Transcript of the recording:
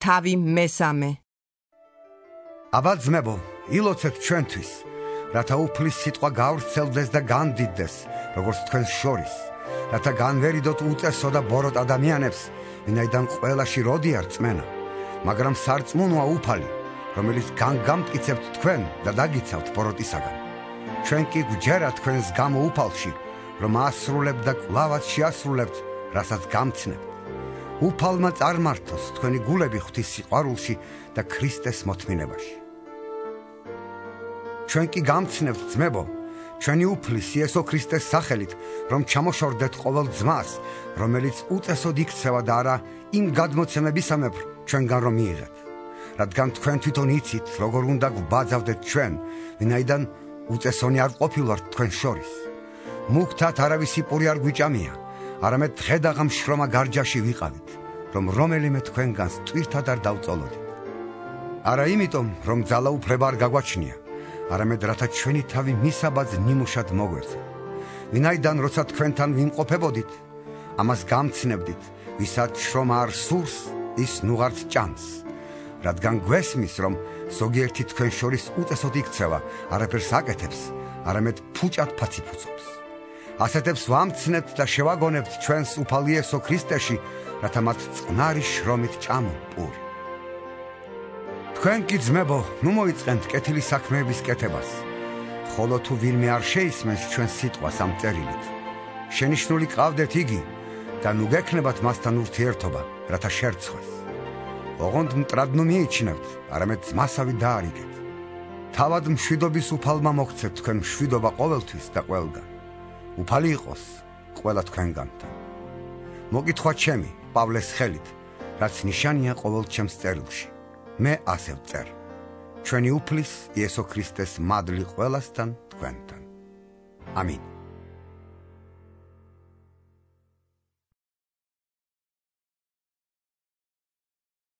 თავი მესამე. აბა ძმებო, ილოცეთ ჩვენთვის, რათა უფლის სიტყვა გავრცელდეს და განდიდდეს, როგორც თქვენს შორის, რათა განვერიდოთ უწესო და ბოროტ ადამიანებს, ვინაიდან ყველაში როდია რწმენა, მაგრამ სარწმუნოა უფალი, რომელიც გამტკიცებთ თქვენ და დაგიცავთ ბოროტისაგან. ჩვენ კი გვჯერა თქვენს გამო უფალში, რომ ასრულებთ და კვლავაც შეასრულებთ, რასაც გამცნებთ. უფალმა წარმართოს თქვენი გულები ღვთის სიყვარულში და ქრისტეს მოთმინებაში. ჩვენ კი გამცნებთ ძმებო, ჩვენი უფლის იესო ქრისტეს სახელით, რომ ჩამოშორდეთ ყოველ ძმას, რომელიც უწესოდ იქცევა და არა იმ გადმოცემებისამებრ ჩვენგან რომ მიიღეთ. რადგან თქვენ თვითონ იცით, როგორ უნდა გვბაძავდეთ ჩვენ, ვინაიდან უწესონი არ ყოფილვართ თქვენ შორის. მუქთად არავისი პური არ გვიჭამია, არამედ დღედაღამ შრომა გარჯაში ვიყავით, რომ რომელიმე თქვენგანს ტვირთად არ დავწოლოდით. არა იმიტომ, რომ ძალაუფლება არ გაგვაჩნია, არამედ რათა ჩვენი თავი მისაბაძ ნიმუშად მოგვერძო. ვინაიდან როცა თქვენთან ვიმყოფებოდით, ამას გამცნებდით, ვისაც შრომა არ სურს, ის ნუღარც ჭამს. რადგან გვესმის, რომ ზოგიერთი თქვენ შორის უწესოდ იქცევა, არაფერს აკეთებს, არამედ ფუჭად ფაციფუცობს. ასეთებს ვამცნებთ და შევაგონებთ ჩვენს უფალ იესო ქრისტეში, რათა მათ წყნარი შრომით ჭამონ პური. თქვენ კი ძმებო, ნუ მოიწყენთ კეთილი საქმეების კეთებას, ხოლო თუ ვინმე არ შეისმენს ჩვენ სიტყვას ამ წერილით, შენიშნული ყავდეთ იგი და ნუ გექნებათ მასთან ურთიერთობა, რათა შერცხვეს. ოღონდ მტრად ნუ მიიჩნევთ, არამედ ძმასავი დაარიგეთ. თავად მშვიდობის უფალმა მოგცეთ თქვენ მშვიდობა ყოველთვის და ყველგან. უფალი იყოს ყველა თქვენგანთან. მოგითხრა ჩემი, პავლეს ხელით, რაც ნიშანია ყოველ ჩემს წერილში. მე ასე ვწერ. ჩვენი უფლის იესო ქრისტეს მადლი ყველასთან თქვენთან. ამინ.